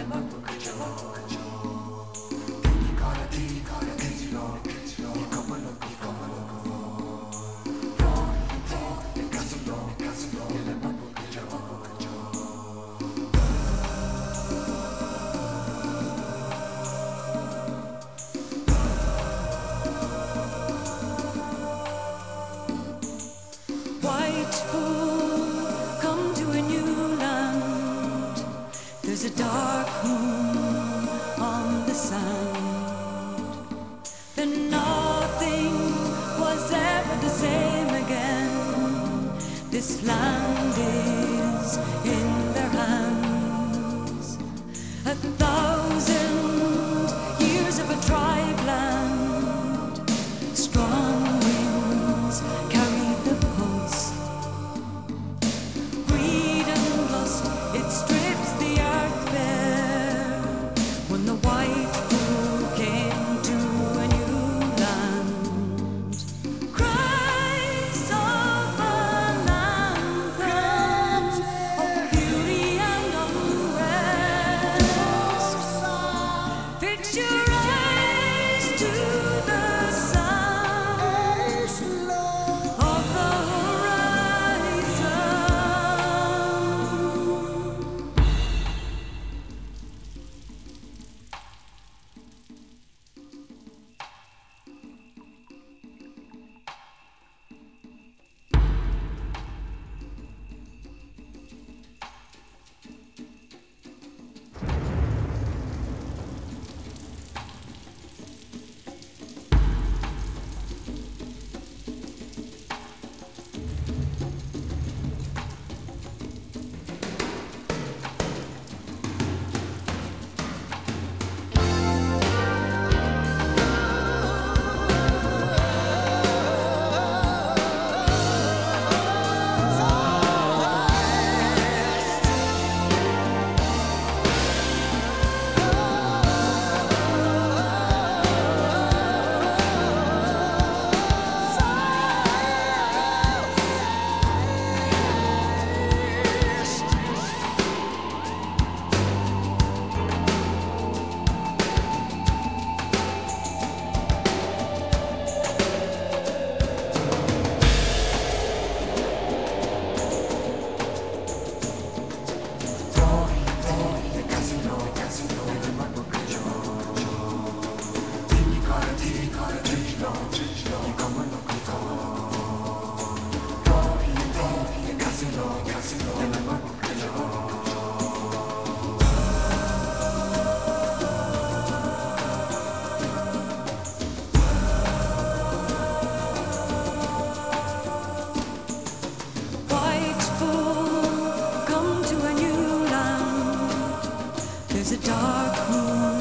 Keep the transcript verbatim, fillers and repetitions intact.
There's a dark moon on the sand. Then nothing was ever the same again. This land is in their hands. A thousand years of a tribe land. Strong winds carry the pulse. Greed and lust, it strips the earth bare. When the white fool came to a new land, cries of an anthem of beauty and unrest. Fix your eyes to the sound of the horizon. White fool, come to a new land. There's a dark moon